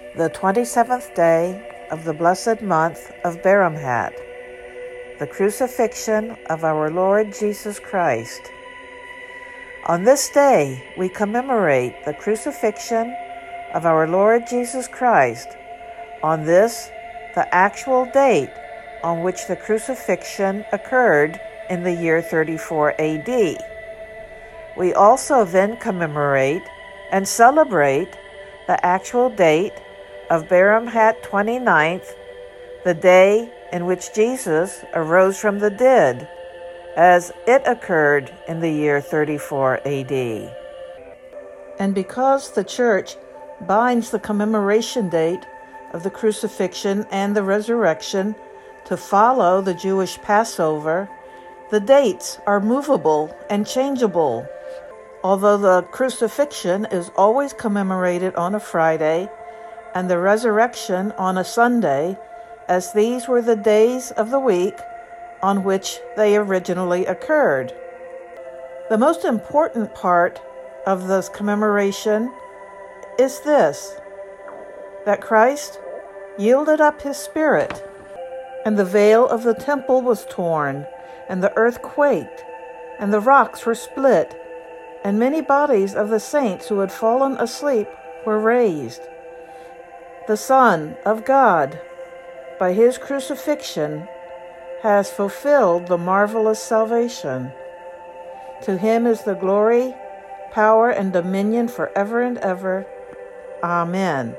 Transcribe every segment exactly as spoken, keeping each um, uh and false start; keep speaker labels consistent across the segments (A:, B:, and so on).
A: the twenty-seventh day of the blessed month of Beramhat, the crucifixion of our Lord Jesus Christ. On this day, we commemorate the crucifixion of our Lord Jesus Christ. On this, the actual date on which the crucifixion occurred in the year thirty-four A D. We also then commemorate and celebrate the actual date of Beramhat twenty-ninth, the day in which Jesus arose from the dead, as it occurred in the year thirty-four A D. And because the Church binds the commemoration date of the crucifixion and the resurrection to follow the Jewish Passover, the dates are movable and changeable. Although the crucifixion is always commemorated on a Friday and the resurrection on a Sunday, as these were the days of the week on which they originally occurred. The most important part of this commemoration is this, that Christ yielded up his spirit, and the veil of the temple was torn, and the earth quaked, and the rocks were split, and many bodies of the saints who had fallen asleep were raised. The Son of God, by his crucifixion, has fulfilled the marvelous salvation. To him is the glory, power, and dominion forever and ever. Amen.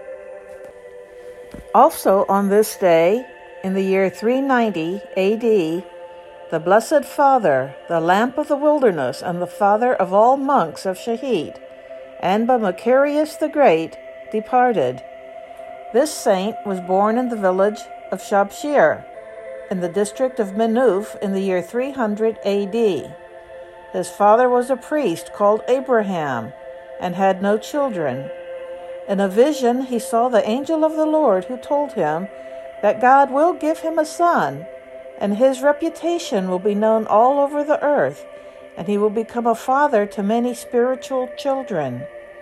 A: Also on this day, in the year three ninety A D, the Blessed Father, the lamp of the wilderness, and the father of all monks of Shahid, Anba Macarius the Great, departed. This saint was born in the village of Shabshir, in the district of Menuf, in the year three hundred A D. His father was a priest called Abraham, and had no children. In a vision he saw the angel of the Lord, who told him that God will give him a son, and his reputation will be known all over the earth, and he will become a father to many spiritual children.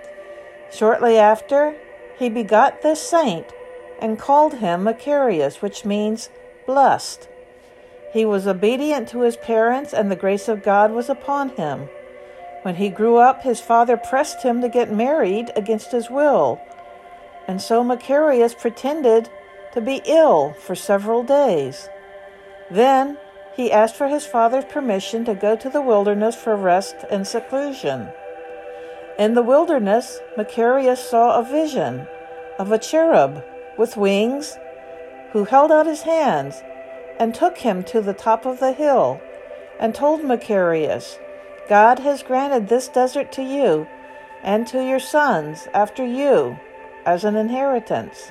A: Shortly after, he begot this saint, and called him Macarius, which means blessed. He was obedient to his parents, and the grace of God was upon him. When he grew up, his father pressed him to get married against his will, and so Macarius pretended to be ill for several days. Then he asked for his father's permission to go to the wilderness for rest and seclusion. In the wilderness, Macarius saw a vision of a cherub with wings, who held out his hands and took him to the top of the hill, and told Macarius, God has granted this desert to you and to your sons after you as an inheritance.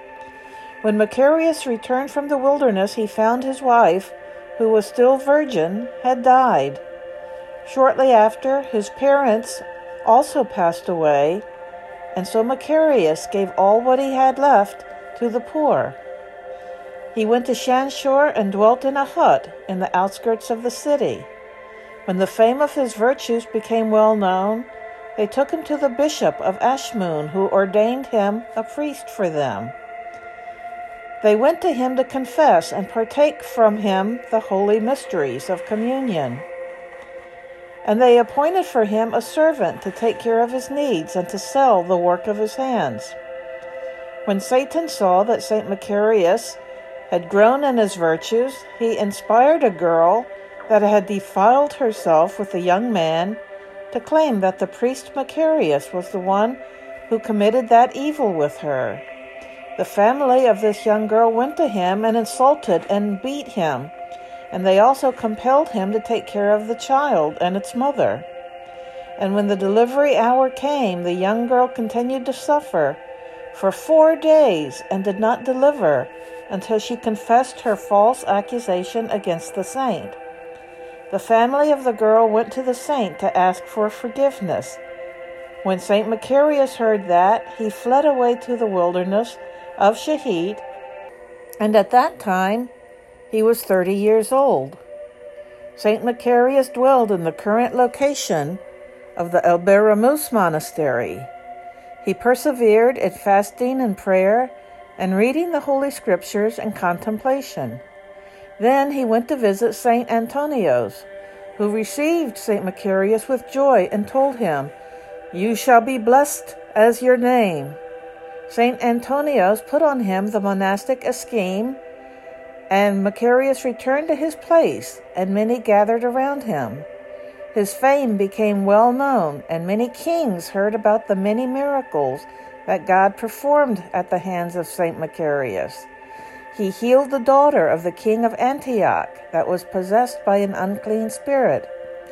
A: When Macarius returned from the wilderness, he found his wife, who was still virgin, had died. Shortly after, his parents also passed away, and so Macarius gave all what he had left to the poor. He went to Shanshur and dwelt in a hut in the outskirts of the city. When the fame of his virtues became well known, they took him to the bishop of Ashmun, who ordained him a priest for them. They went to him to confess and partake from him the holy mysteries of communion. And they appointed for him a servant to take care of his needs and to sell the work of his hands. When Satan saw that Saint Macarius had grown in his virtues, he inspired a girl that had defiled herself with a young man to claim that the priest Macarius was the one who committed that evil with her. The family of this young girl went to him and insulted and beat him, and they also compelled him to take care of the child and its mother. And when the delivery hour came, the young girl continued to suffer for four days and did not deliver until she confessed her false accusation against the saint. The family of the girl went to the saint to ask for forgiveness. When Saint Macarius heard that, he fled away to the wilderness of Shahid, and at that time he was thirty years old. Saint Macarius dwelled in the current location of the El Beramus Monastery. He persevered in fasting and prayer and reading the Holy Scriptures and contemplation. Then he went to visit Saint Antonios, who received Saint Macarius with joy and told him, "You shall be blessed as your name." Saint Antonios put on him the monastic scheme, and Macarius returned to his place, and many gathered around him. His fame became well known, and many kings heard about the many miracles that God performed at the hands of Saint Macarius. He healed the daughter of the king of Antioch that was possessed by an unclean spirit.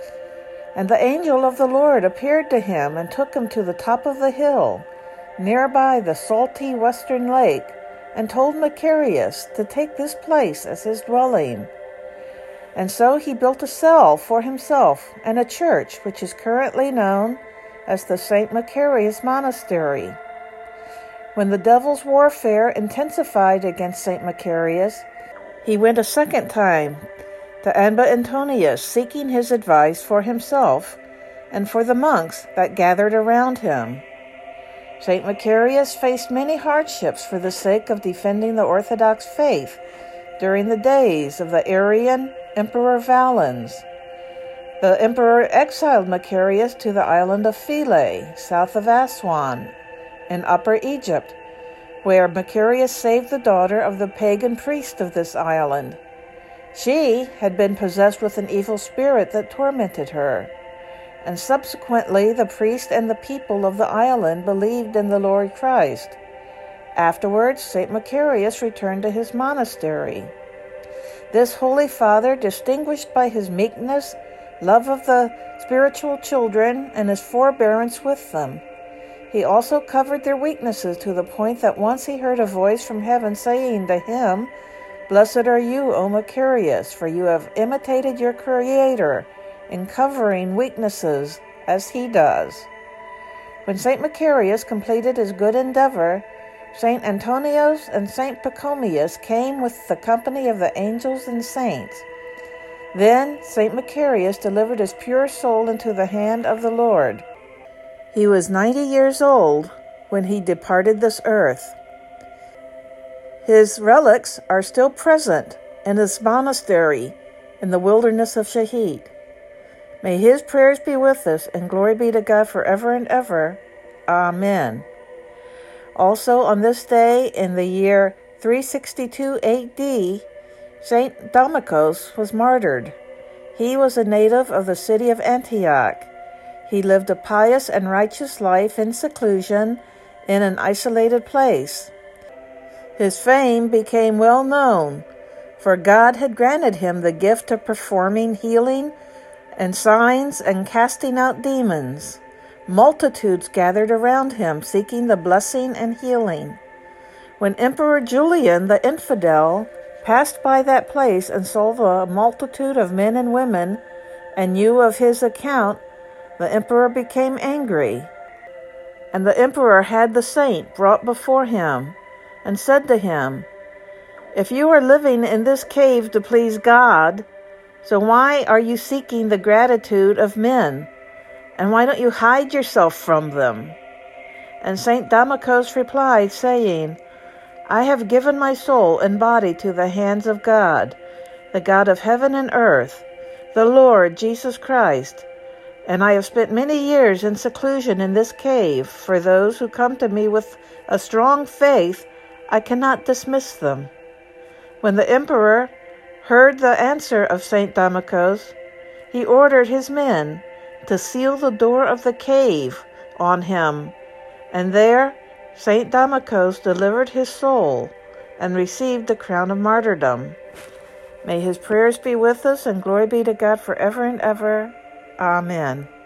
A: And the angel of the Lord appeared to him and took him to the top of the hill, nearby the salty western lake, and told Macarius to take this place as his dwelling. And so he built a cell for himself and a church, which is currently known as the Saint Macarius Monastery. When the devil's warfare intensified against Saint Macarius, he went a second time to Abba Antonius, seeking his advice for himself and for the monks that gathered around him. Saint Macarius faced many hardships for the sake of defending the Orthodox faith during the days of the Arian Emperor Valens. The emperor exiled Macarius to the island of Philae, south of Aswan, in Upper Egypt, where Macarius saved the daughter of the pagan priest of this island. She had been possessed with an evil spirit that tormented her, and subsequently the priest and the people of the island believed in the Lord Christ. Afterwards, Saint Macarius returned to his monastery. This Holy Father, distinguished by his meekness, love of the spiritual children, and his forbearance with them. He also covered their weaknesses to the point that once he heard a voice from heaven saying to him, "Blessed are you, O Macarius, for you have imitated your Creator in covering weaknesses as he does." When Saint Macarius completed his good endeavor, Saint Antonios and Saint Pachomius came with the company of the angels and saints. Then Saint Macarius delivered his pure soul into the hand of the Lord. He was ninety years old when he departed this earth. His relics are still present in his monastery in the wilderness of Shahid. May his prayers be with us, and glory be to God forever and ever. Amen. Also on this day in the year three sixty-two A D, Saint Damocos was martyred. He was a native of the city of Antioch. He lived a pious and righteous life in seclusion in an isolated place. His fame became well known, for God had granted him the gift of performing healing and signs and casting out demons. Multitudes gathered around him, seeking the blessing and healing. When Emperor Julian the Infidel passed by that place and saw the multitude of men and women and knew of his account, the emperor became angry. And the emperor had the saint brought before him and said to him, "If you are living in this cave to please God, so why are you seeking the gratitude of men? And why don't you hide yourself from them?" And Saint Damocos replied, saying, "I have given my soul and body to the hands of God, the God of heaven and earth, the Lord Jesus Christ, and I have spent many years in seclusion in this cave. For those who come to me with a strong faith, I cannot dismiss them." When the emperor heard the answer of Saint Damocos, he ordered his men to seal the door of the cave on him, and there Saint Damocos delivered his soul and received the crown of martyrdom. May his prayers be with us, and glory be to God forever and ever. Amen.